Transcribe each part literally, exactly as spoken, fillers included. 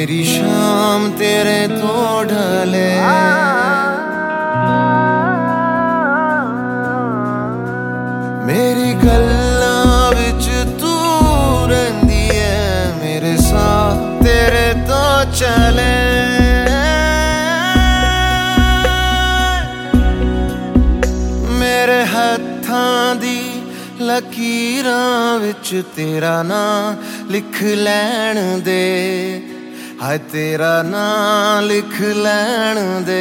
मेरी शाम तेरे तो ढले, मेरी गल्लां विच तू रहिंदी है, मेरे साथ तेरे तो चले। मेरे हत्थां दी लकीरां विच तेरा नाम लिख लैण दे, हाय तेरा नाम लिख लैण दे।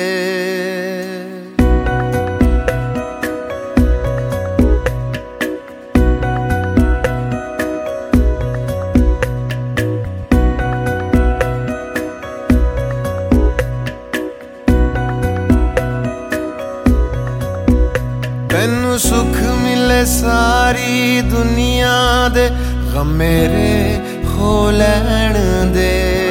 तैनू सुख मिले सारी दुनिया दे, गम मेरे खो लैण दे।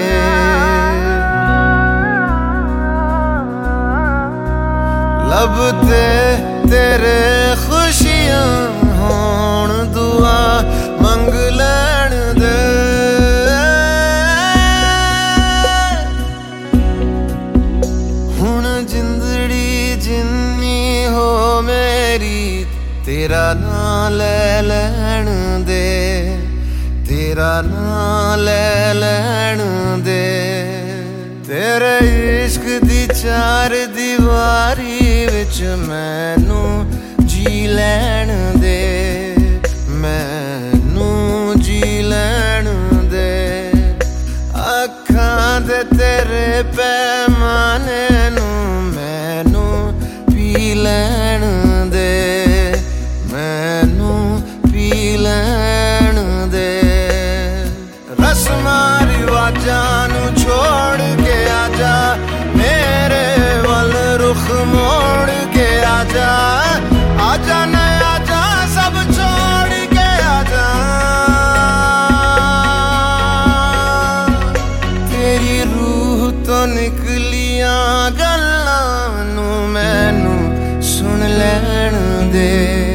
लब ते तेरे खुशियां होण, दुआ मंग लैण दे। हुण जिंदड़ी जिन्नी हो मेरी, तेरा नाम ले लैण दे, तेरा नाम ले लैण दे। तेरे इश्क दी चार दीवारी विच मैनू जी लैण दे, मैनू जी लैण दे। अखां दे तेरे पैमाने नू मैनू पी लैण दे, मैनू पी लैण दे। रस्मां रिवाजां नू छोड़ के आजा, मेरे वल रुख मोड़ के आजा। आजा न आजा सब छोड़ के आजा, तेरी रूह तो निकलियां गल्लां नू मैनू सुन लैण दे।